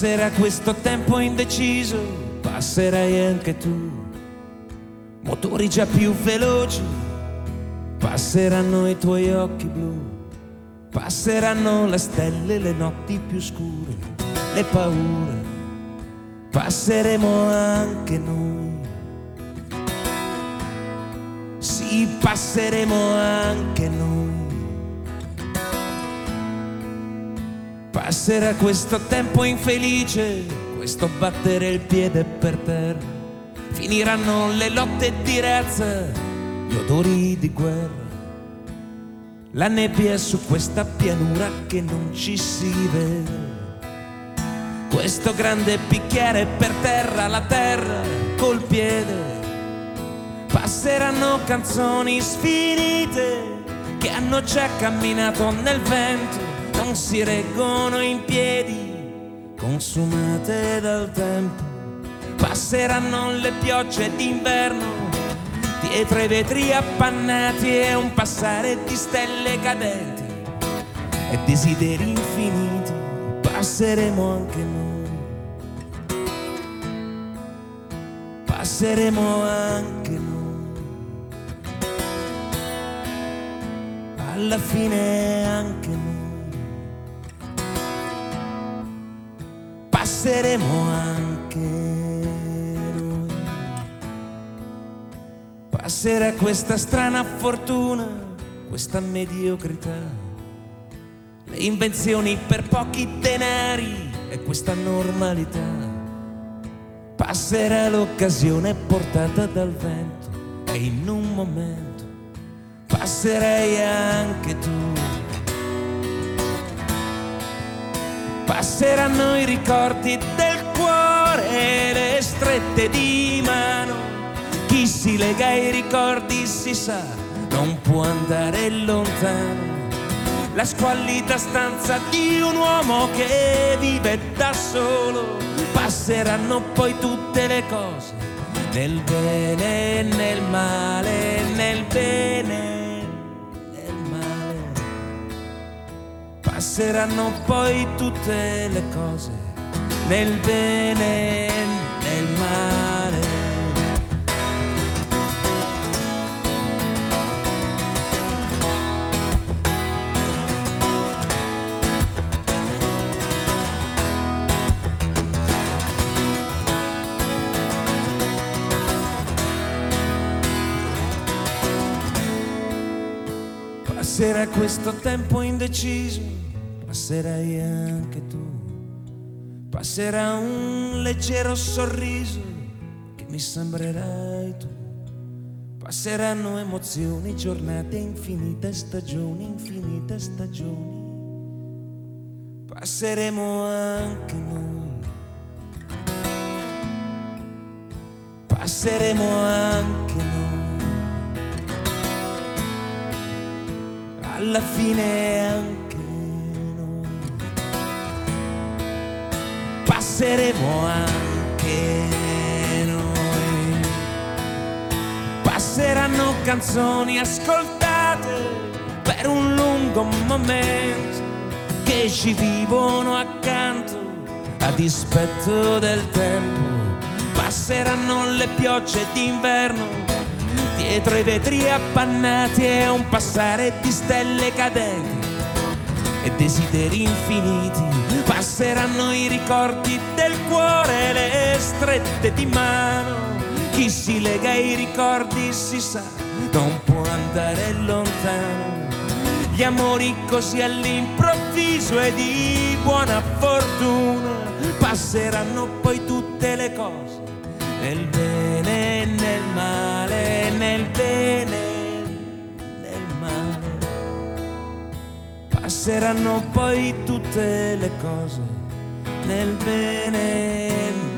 Passerà questo tempo indeciso, passerai anche tu. Motori già più veloci, passeranno i tuoi occhi blu, passeranno le stelle, le notti più scure, le paure, passeremo anche noi. Sì, passeremo anche noi. Passerà questo tempo infelice, questo battere il piede per terra. Finiranno le lotte di razza, gli odori di guerra. La nebbia su questa pianura che non ci si vede. Questo grande bicchiere per terra, la terra col piede. Passeranno canzoni sfinite che hanno già camminato nel vento, non si reggono in piedi, consumate dal tempo. Passeranno le piogge d'inverno, dietro i vetri appannati e un passare di stelle cadenti e desideri infiniti. Passeremo anche noi, passeremo anche noi, alla fine anche noi, passeremo anche noi. Passerà questa strana fortuna, questa mediocrità, le invenzioni per pochi denari e questa normalità. Passerà l'occasione portata dal vento e in un momento passerai anche tu. Passeranno i ricordi del cuore e le strette di mano. Chi si lega ai ricordi si sa, non può andare lontano. La squallida stanza di un uomo che vive da solo. Passeranno poi tutte le cose, nel bene e nel male, nel bene e nel male. Passeranno poi tutte le cose, nel bene e nel male. Passerà questo tempo indeciso, passerai anche tu. Passerà un leggero sorriso che mi sembrerai tu. Passeranno emozioni, giornate infinite, stagioni, infinite stagioni. Passeremo anche noi, passeremo anche noi. Alla fine anche noi passeremo anche noi. Passeranno canzoni ascoltate per un lungo momento che ci vivono accanto a dispetto del tempo. Passeranno le piogge d'inverno dietro i vetri appannati e un passare di stelle cadenti e desideri infiniti. Passeranno i ricordi del cuore, le strette di mano. Chi si lega ai ricordi si sa, non può andare lontano. Gli amori così all'improvviso e di buona fortuna. Passeranno poi tutte le cose, nel bene e nel male, nel bene e nel male. Passeranno poi tutte le cose, nel bene e nel male.